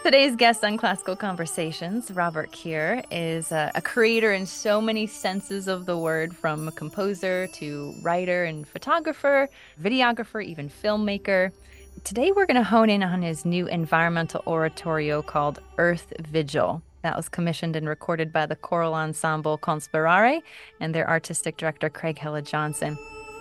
Today's guest on Classical Conversations, Robert Keir, is a creator in so many senses of the word, from a composer to writer and photographer, videographer, even filmmaker. Today, we're going to hone in on his new environmental oratorio called Earth Vigil. That was commissioned and recorded by the choral ensemble Conspirare and their artistic director, Craig Hella Johnson.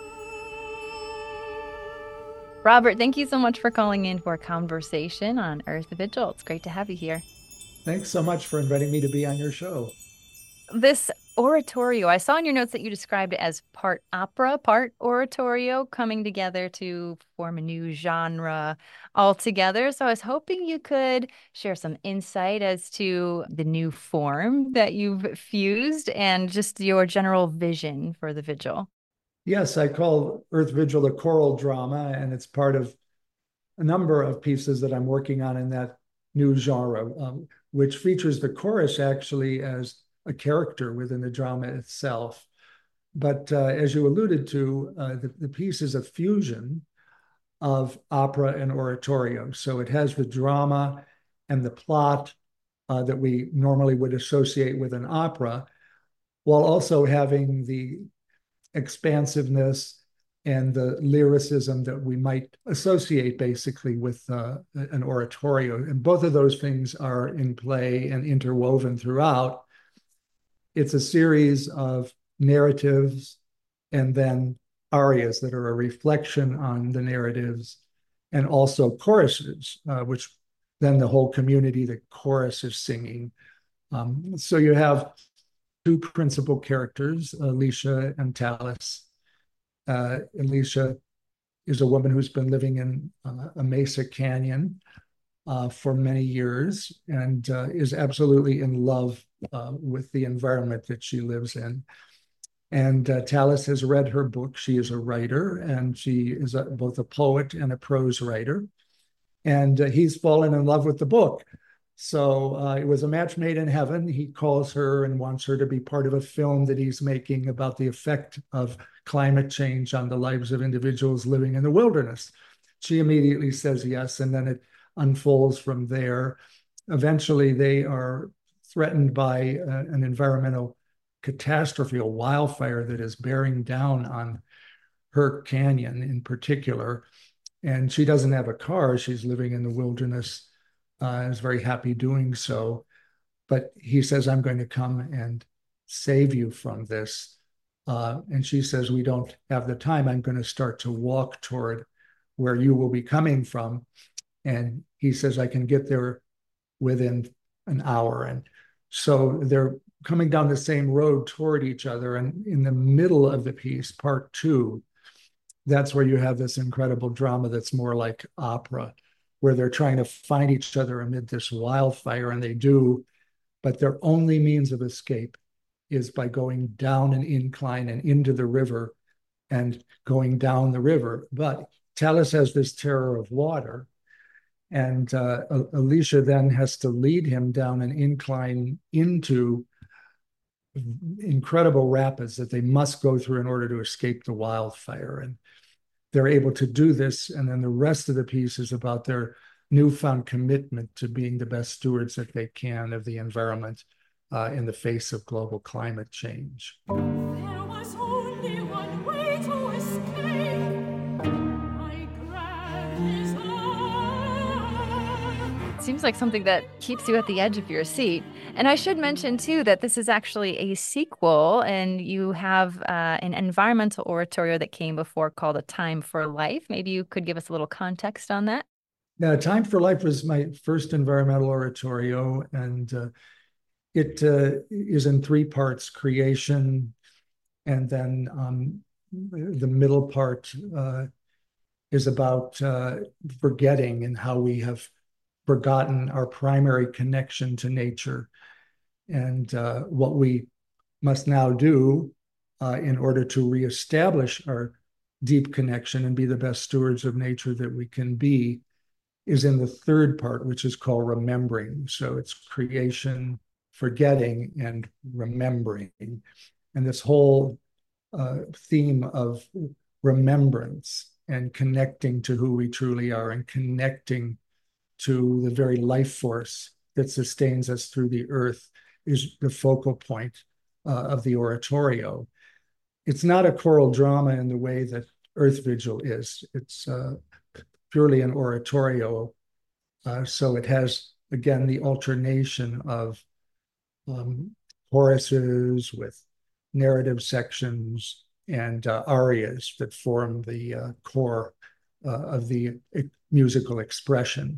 Robert, thank you so much for calling in for a conversation on Earth Vigil. It's great to have you here. Thanks so much for inviting me to be on your show. This oratorio, I saw in your notes that you described it as part opera, part oratorio, coming together to form a new genre altogether. So I was hoping you could share some insight as to the new form that you've fused and just your general vision for the vigil. Yes, I call Earth Vigil a choral drama, and it's part of a number of pieces that I'm working on in that new genre, which features the chorus actually as a character within the drama itself. But as you alluded to, the piece is a fusion of opera and oratorio. So it has the drama and the plot that we normally would associate with an opera, while also having the expansiveness and the lyricism that we might associate basically with an oratorio. And both of those things are in play and interwoven throughout. It's a series of narratives and then arias that are a reflection on the narratives, and also choruses, which then the whole community, the chorus is singing. So you have two principal characters, Alicia and Tallis. Alicia is a woman who's been living in a mesa canyon for many years and is absolutely in love with the environment that she lives in. And Tallis has read her book. She is a writer, and she is both a poet and a prose writer. And he's fallen in love with the book. So it was a match made in heaven. He calls her and wants her to be part of a film that he's making about the effect of climate change on the lives of individuals living in the wilderness. She immediately says yes, and then it unfolds from there. Eventually, they are threatened by an environmental catastrophe, a wildfire that is bearing down on her canyon in particular. And she doesn't have a car. She's living in the wilderness, is very happy doing so. But he says, I'm going to come and save you from this. And she says, we don't have the time. I'm going to start to walk toward where you will be coming from. And he says, I can get there within an hour. And so they're coming down the same road toward each other. And in the middle of the piece, part two, that's where you have this incredible drama that's more like opera, where they're trying to find each other amid this wildfire, and they do, but their only means of escape is by going down an incline and into the river and going down the river. But Tallis has this terror of water, and Alicia then has to lead him down an incline into incredible rapids that they must go through in order to escape the wildfire. And they're able to do this. And then the rest of the piece is about their newfound commitment to being the best stewards that they can of the environment in the face of global climate change. There was only one way to escape. I grabbed his arm. Seems like something that keeps you at the edge of your seat. And I should mention, too, that this is actually a sequel, and you have an environmental oratorio that came before called A Time for Life. Maybe you could give us a little context on that. Now, Time for Life was my first environmental oratorio, and it is in three parts: creation, and then the middle part is about forgetting and how we have forgotten our primary connection to nature, and what we must now do in order to reestablish our deep connection and be the best stewards of nature that we can be is in the third part, which is called remembering. So it's creation, forgetting, and remembering. And this whole theme of remembrance and connecting to who we truly are and connecting to the very life force that sustains us through the earth is the focal point of the oratorio. It's not a choral drama in the way that Earth Vigil is. It's purely an oratorio. So it has, again, the alternation of choruses with narrative sections and arias that form the core of the musical expression.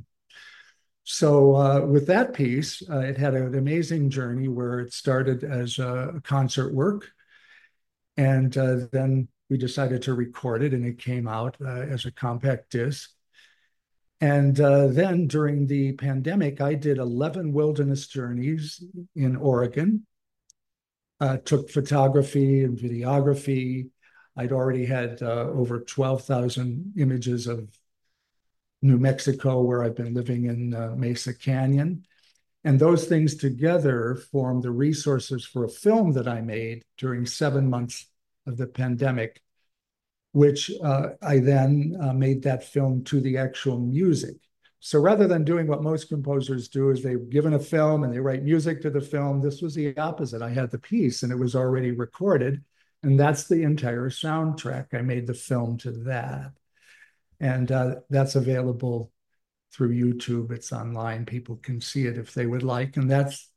So with that piece, it had an amazing journey where it started as a concert work, and then we decided to record it, and it came out as a compact disc. And then during the pandemic, I did 11 wilderness journeys in Oregon, took photography and videography. I'd already had over 12,000 images of New Mexico, where I've been living in Mesa Canyon. And those things together formed the resources for a film that I made during 7 months of the pandemic, which I then made that film to the actual music. So rather than doing what most composers do, is they're given a film and they write music to the film, this was the opposite. I had the piece and it was already recorded, and that's the entire soundtrack. I made the film to that. And that's available through YouTube. It's online. People can see it if they would like. And that's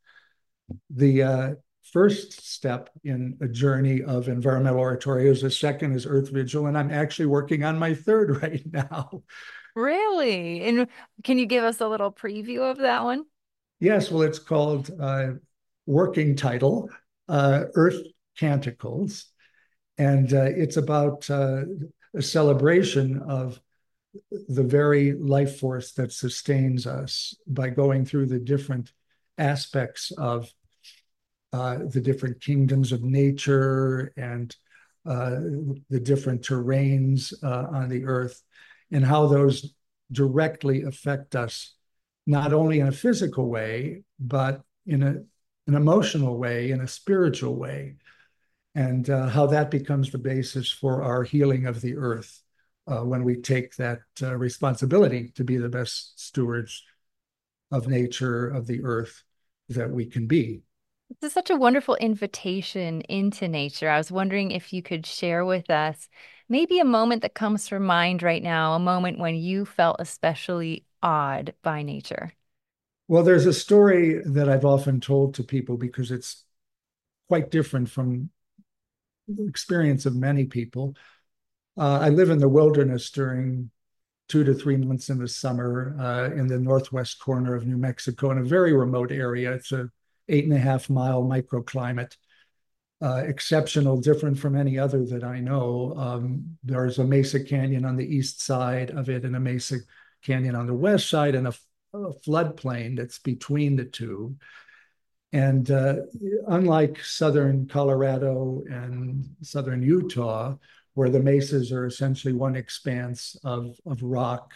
the first step in a journey of environmental oratorios. The second is Earth Vigil, and I'm actually working on my third right now. Really? And can you give us a little preview of that one? Yes, well, it's called working title, Earth Canticles. And it's about a celebration of the very life force that sustains us by going through the different aspects of the different kingdoms of nature and the different terrains on the earth, and how those directly affect us, not only in a physical way, but in an emotional way, in a spiritual way, and how that becomes the basis for our healing of the earth when we take that responsibility to be the best stewards of nature, of the earth that we can be. This is such a wonderful invitation into nature. I was wondering if you could share with us maybe a moment that comes to mind right now, a moment when you felt especially awed by nature. Well, there's a story that I've often told to people because it's quite different from the experience of many people. I live in the wilderness during 2 to 3 months in the summer in the northwest corner of New Mexico, in a very remote area. It's a 8.5 mile microclimate, exceptional, different from any other that I know. There's a Mesa Canyon on the east side of it and a Mesa Canyon on the west side, and a floodplain that's between the two. And unlike southern Colorado and southern Utah, where the mesas are essentially one expanse of rock,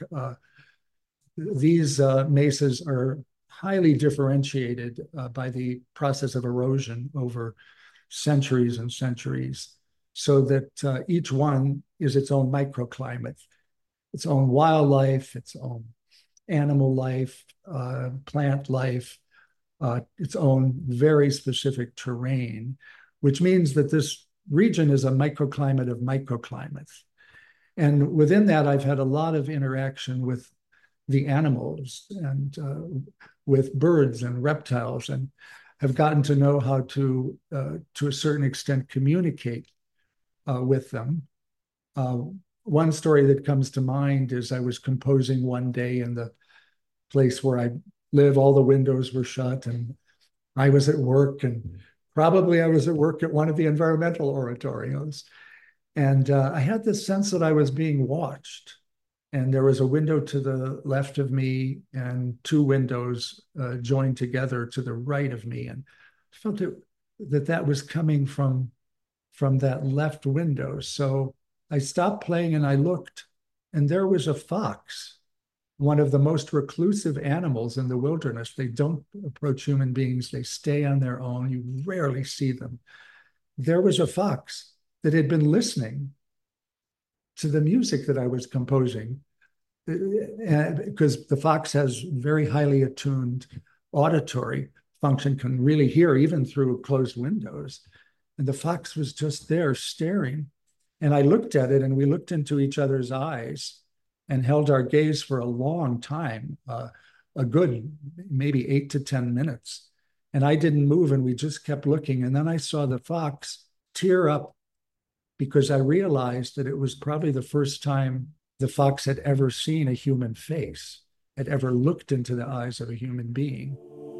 these mesas are highly differentiated by the process of erosion over centuries and centuries, so that each one is its own microclimate, its own wildlife, its own animal life, plant life, its own very specific terrain, which means that this region is a microclimate of microclimates. And within that, I've had a lot of interaction with the animals and with birds and reptiles, and have gotten to know how to a certain extent, communicate with them. One story that comes to mind is I was composing one day in the place where I live. All the windows were shut, and I was at work, and probably I was at work at one of the environmental oratorios. And I had this sense that I was being watched. And there was a window to the left of me and two windows joined together to the right of me. And I felt that was coming from that left window. So I stopped playing and I looked, and there was a fox, one of the most reclusive animals in the wilderness. They don't approach human beings. They stay on their own. You rarely see them. There was a fox that had been listening to the music that I was composing because the fox has very highly attuned auditory function, can really hear even through closed windows. And the fox was just there staring. And I looked at it, and we looked into each other's eyes and held our gaze for a long time, a good maybe 8 to 10 minutes. And I didn't move, and we just kept looking. And then I saw the fox tear up because I realized that it was probably the first time the fox had ever seen a human face, had ever looked into the eyes of a human being.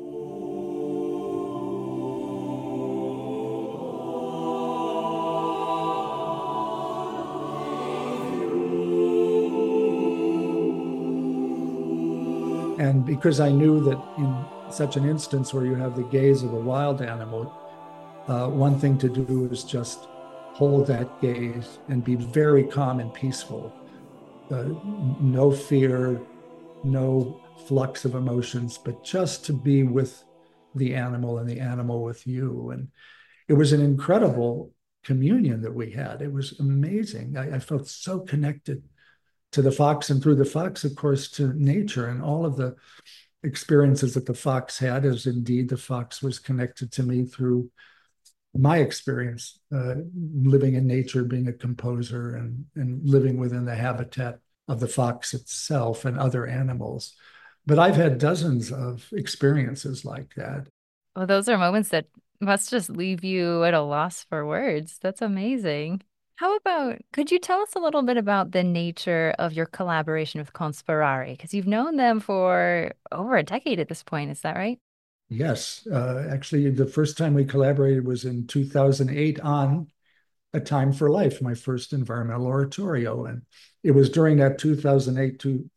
And because I knew that in such an instance where you have the gaze of a wild animal, one thing to do is just hold that gaze and be very calm and peaceful. No fear, no flux of emotions, but just to be with the animal and the animal with you. And it was an incredible communion that we had. It was amazing. I felt so connected to the fox, and through the fox, of course, to nature and all of the experiences that the fox had, as indeed the fox was connected to me through my experience living in nature, being a composer, and living within the habitat of the fox itself and other animals. But I've had dozens of experiences like that. Well, those are moments that must just leave you at a loss for words. That's amazing. How about, could you tell us a little bit about the nature of your collaboration with Conspirare? Because you've known them for over a decade at this point, is that right? Yes, actually, the first time we collaborated was in 2008 on A Time for Life, my first environmental oratorio. And it was during that 2008,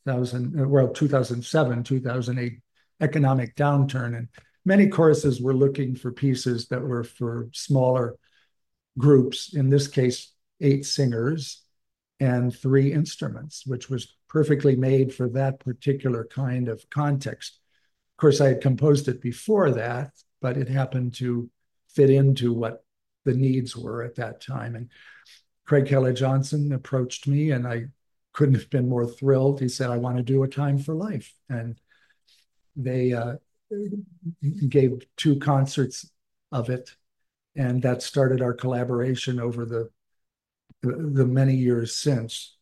2007, 2008 economic downturn. And many choruses were looking for pieces that were for smaller groups, in this case, 8 singers and 3 instruments, which was perfectly made for that particular kind of context. Of course, I had composed it before that, but it happened to fit into what the needs were at that time. And Craig Kelly-Johnson approached me, and I couldn't have been more thrilled. He said, "I want to do A Time for Life." And they gave 2 concerts of it. And that started our collaboration over the many years since.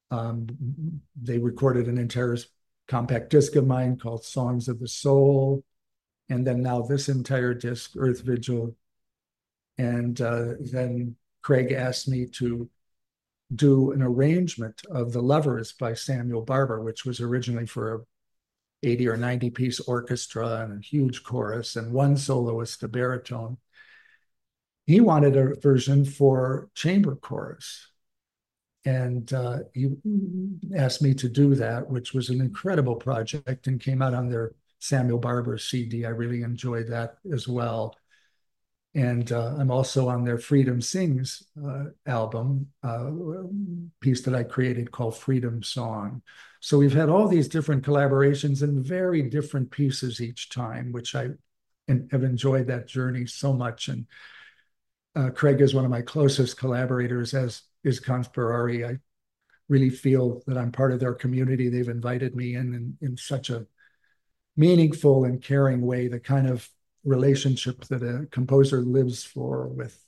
They recorded an entire compact disc of mine called Songs of the Soul. And then now this entire disc, Earth Vigil. And then Craig asked me to do an arrangement of The Lovers by Samuel Barber, which was originally for a 80 or 90 piece orchestra and a huge chorus and 1 soloist, a baritone. He wanted a version for chamber chorus. And he asked me to do that, which was an incredible project and came out on their Samuel Barber CD. I really enjoyed that as well. And I'm also on their Freedom Sings album, piece that I created called Freedom Song. So we've had all these different collaborations and very different pieces each time, which I have enjoyed that journey so much. And Craig is one of my closest collaborators, as is Conspirare. I really feel that I'm part of their community. They've invited me in such a meaningful and caring way, the kind of relationship that a composer lives for with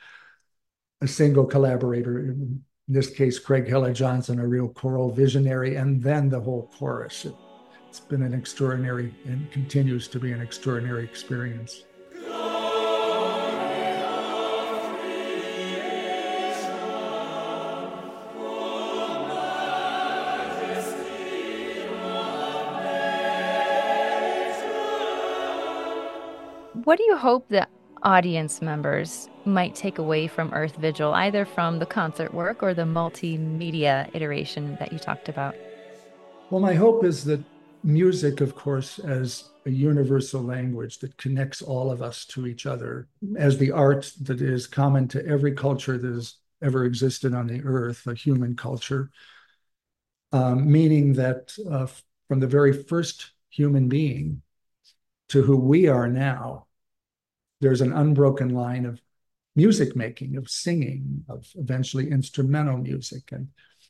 a single collaborator. In this case, Craig Kelly-Johnson, a real choral visionary, and then the whole chorus. It's been an extraordinary and continues to be an extraordinary experience. What do you hope the audience members might take away from Earth Vigil, either from the concert work or the multimedia iteration that you talked about? Well, my hope is that music, of course, as a universal language that connects all of us to each other, as the art that is common to every culture that has ever existed on the earth, a human culture, meaning that from the very first human being to who we are now, there's an unbroken line of music making, of singing, of eventually instrumental music. And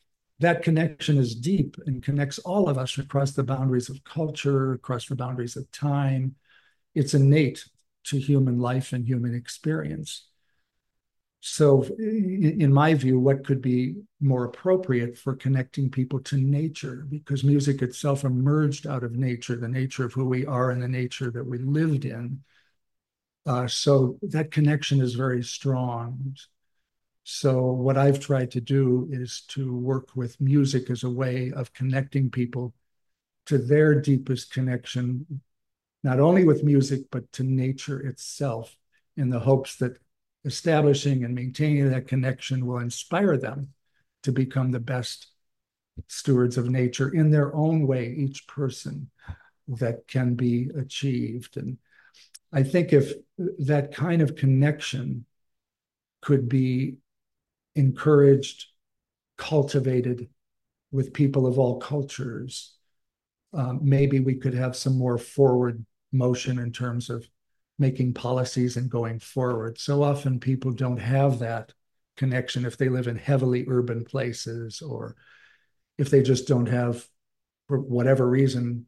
that connection is deep and connects all of us across the boundaries of culture, across the boundaries of time. It's innate to human life and human experience. So, in my view, what could be more appropriate for connecting people to nature? Because music itself emerged out of nature, the nature of who we are and the nature that we lived in. So that connection is very strong. So what I've tried to do is to work with music as a way of connecting people to their deepest connection, not only with music, but to nature itself, in the hopes that establishing and maintaining that connection will inspire them to become the best stewards of nature in their own way, each person, that can be achieved. And I think if that kind of connection could be encouraged, cultivated with people of all cultures, maybe we could have some more forward motion in terms of making policies and going forward. So often people don't have that connection if they live in heavily urban places, or if they just don't have, for whatever reason,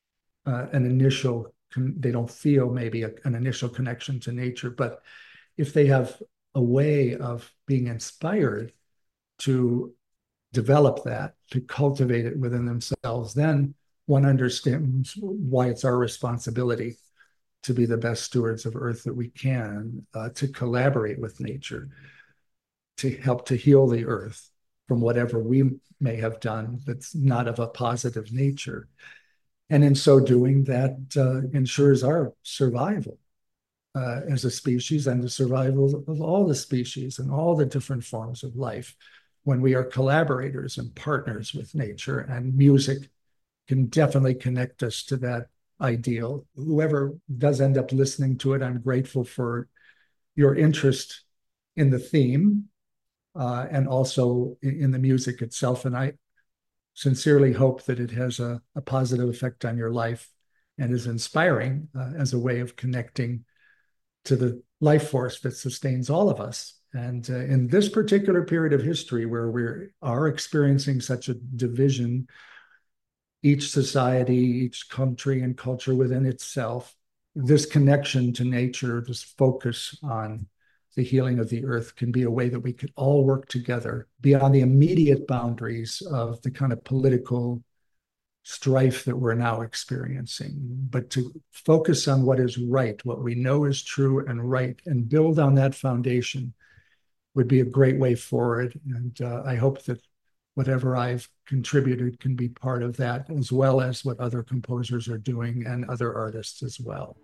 they don't feel maybe an initial connection to nature. But if they have a way of being inspired to develop that, to cultivate it within themselves, then one understands why it's our responsibility to be the best stewards of Earth that we can, to collaborate with nature, to help to heal the Earth from whatever we may have done that's not of a positive nature. And in so doing, that ensures our survival as a species, and the survival of all the species and all the different forms of life, when we are collaborators and partners with nature. And music can definitely connect us to that ideal. Whoever does end up listening to it, I'm grateful for your interest in the theme, and also in the music itself. And I sincerely hope that it has a positive effect on your life and is inspiring as a way of connecting to the life force that sustains all of us. And in this particular period of history where we are experiencing such a division, each society, each country and culture within itself, this connection to nature, this focus on the healing of the Earth, can be a way that we could all work together beyond the immediate boundaries of the kind of political strife that we're now experiencing, but to focus on what is right, what we know is true and right, and build on that foundation would be a great way forward. And I hope that whatever I've contributed can be part of that, as well as what other composers are doing and other artists as well.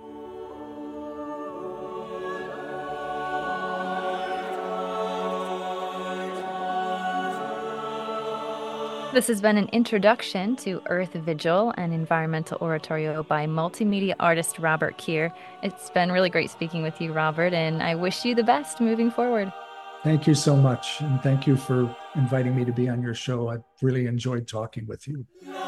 This has been an introduction to Earth Vigil, an environmental oratorio by multimedia artist Robert Kier. It's been really great speaking with you, Robert, and I wish you the best moving forward. Thank you so much. And thank you for inviting me to be on your show. I've really enjoyed talking with you.